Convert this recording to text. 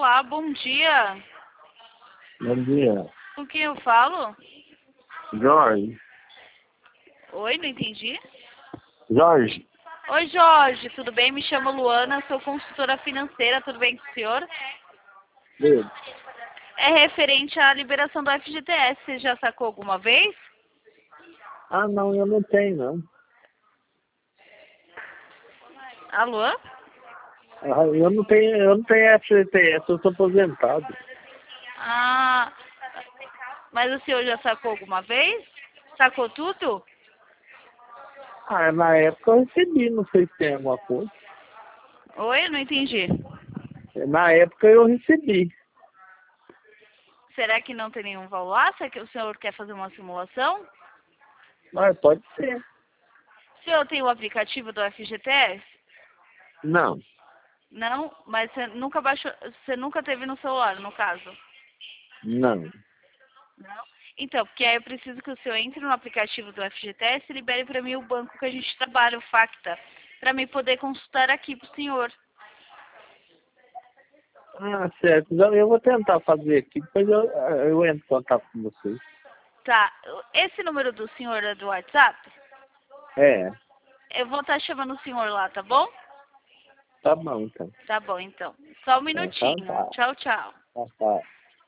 Olá, bom dia. Bom dia. Com quem eu falo? Jorge. Oi, não entendi. Jorge. Oi, Jorge, tudo bem? Me chamo Luana, sou consultora financeira, tudo bem com o senhor? Pedro. É referente à liberação do FGTS, você já sacou alguma vez? Ah, não, eu não tenho, não. Alô? Eu não tenho FGTS, eu sou aposentado. Ah, mas o senhor já sacou alguma vez? Sacou tudo? Ah, na época eu recebi, não sei se tem alguma coisa. Oi, não entendi. Na época eu recebi. Será que não tem nenhum valor? Será que o senhor quer fazer uma simulação? Mas pode ser. O senhor tem o aplicativo do FGTS? Não, Não, mas você nunca baixou, você nunca teve no celular, no caso? não. Não? Então, porque aí eu preciso que o senhor entre no aplicativo do FGTS e libere para mim o banco que a gente trabalha, o Facta, para mim poder consultar aqui para o senhor. Ah, certo. Então, eu vou tentar fazer aqui, depois eu entro em contato com vocês. Tá, esse número do senhor é do WhatsApp? É, Eu vou estar chamando o senhor lá, tá bom? tá bom então. Tá bom, então. Só um Então minutinho. tá. Tchau, tchau. Tá.